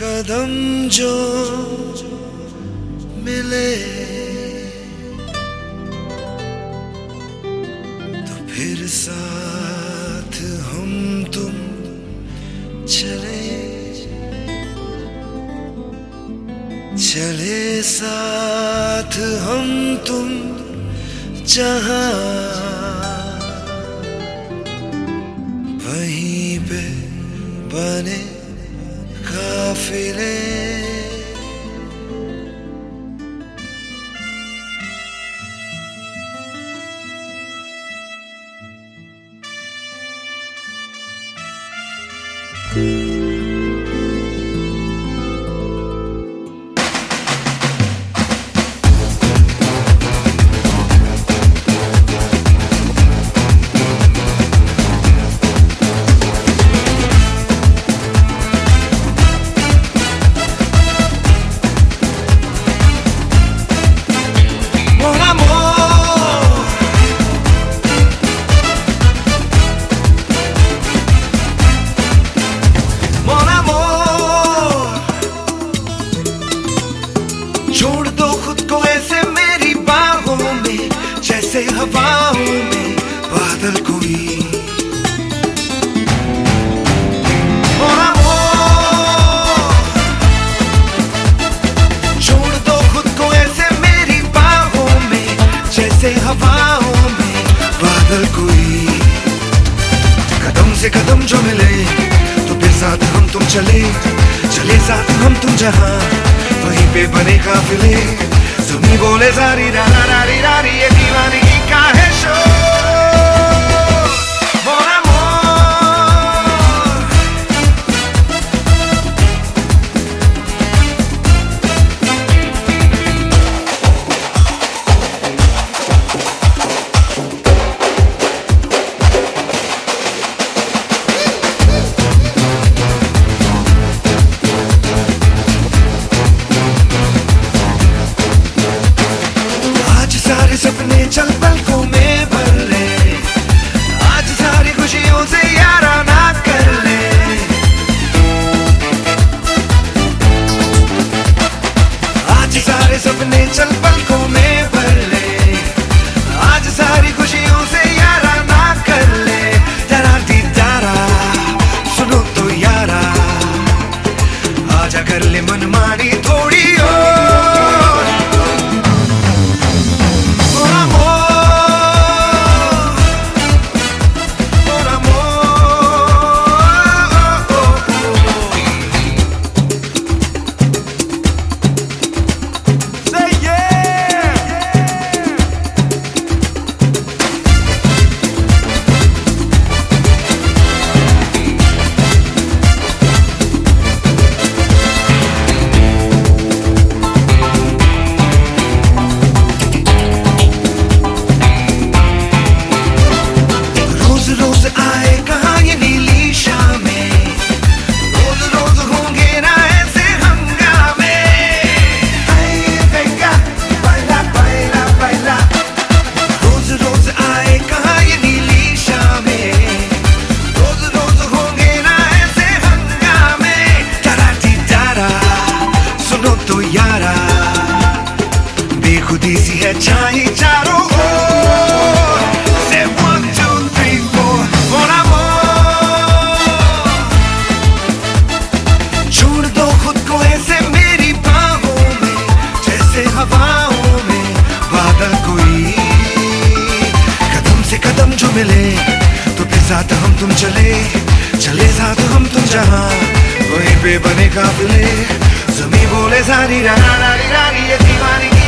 कदम जो मिले तो फिर साथ हम तुम चले चले साथ हम तुम जहां वहीं पे बने काफिले। छोड़ दो खुद को ऐसे मेरी बाहों में, जैसे हवाओं में बादल कोई। छोड़ दो खुद को ऐसे मेरी बाहों में, जैसे हवाओं में बादल कोई। कदम से कदम जो मिले तो फिर साथ हम तुम चले चले साथ हम तुम जहां वहीं पे बने काफिले। ज़मीं बोले सारी रारी रारी रारी ये दीवानगी का है शोर। सपने चल पलकों में भर ले, आज सारी खुशियों से याराना कर ले। आज सारे सपने चल पलकों में भर ले, आज सारी खुशियों से याराना कर ले। जरा दीदारा सुनो तो यारा, आजा कर ले मनमानी थोड़ी और। बेखुदी सी है छाई चारों ओर। Say 1 2 3 4 mon amour। छोड़ दो खुद को ऐसे मेरी बाहों में, जैसे हवाओं में बादल कोई। कदम से कदम जो मिले तो फिर साथ हम तुम चले चले साथ हम तुम जहां वहीं पे बने काफिले। ज़मीं बोले सारी रारी रारी ये दीवानगी